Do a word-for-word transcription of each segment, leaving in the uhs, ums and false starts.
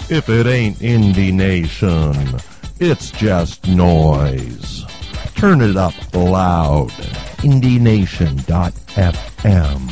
If it ain't Indie Nation, it's just noise. Turn it up loud. indie nation dot f m.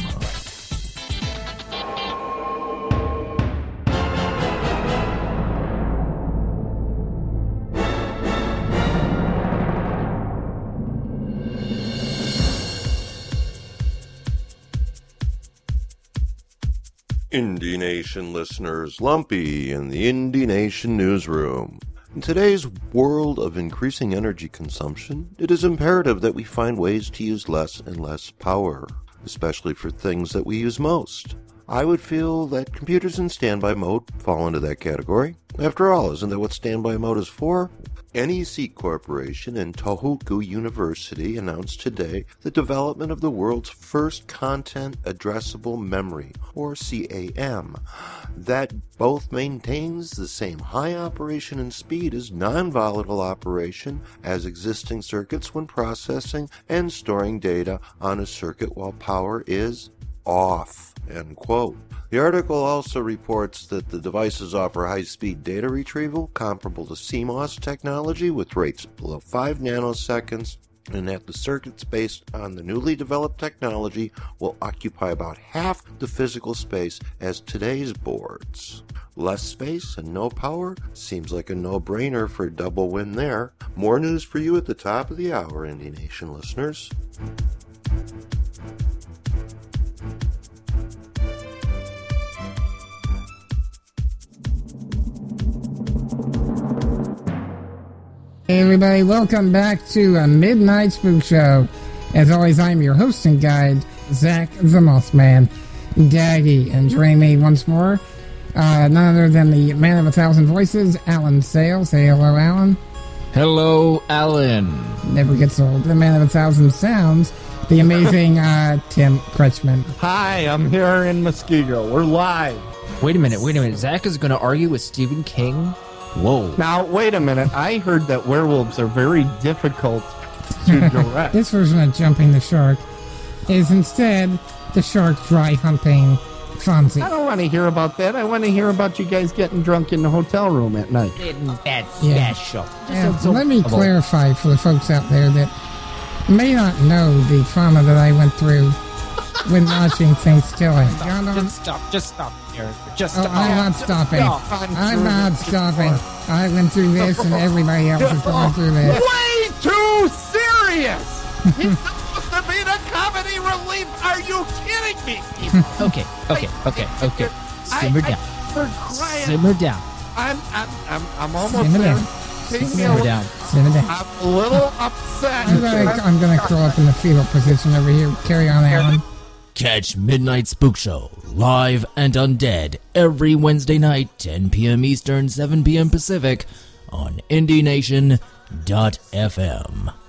Indie Nation listeners, Lumpy in the Indie Nation newsroom. In today's world of increasing energy consumption, it is imperative that we find ways to use less and less power, especially for things that we use most. I would feel that computers in standby mode fall into that category. After all, isn't that what standby mode is for? N E C Corporation and Tohoku University announced today the development of the world's first content addressable memory, or C A M, that both maintains the same high operation and speed as non-volatile operation as existing circuits when processing and storing data on a circuit while power is off. End quote. The article also reports that the devices offer high-speed data retrieval comparable to C MOS technology with rates below five nanoseconds, and that the circuits based on the newly developed technology will occupy about half the physical space as today's boards. Less space and no power seems like a no-brainer for a double win there. More news for you at the top of the hour, Indie Nation listeners. Hey everybody, welcome back to a Midnight Spook Show. As always, I'm your host and guide, Zach the Mothman Daggy, and joining me once more, uh, none other than the man of a thousand voices, Alan Sale. Say hello, Alan. Hello, Alan. Never gets old. The man of a thousand sounds, the amazing uh, Tim Kretschmann. Hi, I'm here in Muskego. We're live. Wait a minute, wait a minute. Zach is going to argue with Stephen King? Whoa. Now, wait a minute. I heard that werewolves are very difficult to direct. This version of Jumping the Shark is instead the shark dry humping Fonzie. I don't want to hear about that. I want to hear about you guys getting drunk in the hotel room at night. That's Yeah. special. And so let me trouble. clarify for the folks out there that may not know the trauma that I went through when watching Thanksgiving. Y'all know- Just stop, just stop, Eric. Just Oh, stop. I'm not stopping. stop. I'm not stopping. I went through this and everybody else is going through this. Way too serious! It's supposed to be the comedy relief. Are you kidding me? Okay, okay, okay, okay. Simmer I, down. I, for crying. Simmer down. I'm, I'm, I'm, I'm almost Simmer there. down. Take me a Simmer little- down. Simmer down. I'm a little upset. I'm gonna, I'm gonna curl up in the fetal position over here. Carry on, Alan. Catch Midnight Spook Show live and undead every Wednesday night, ten p.m. Eastern, seven p.m. Pacific on indie nation dot f m.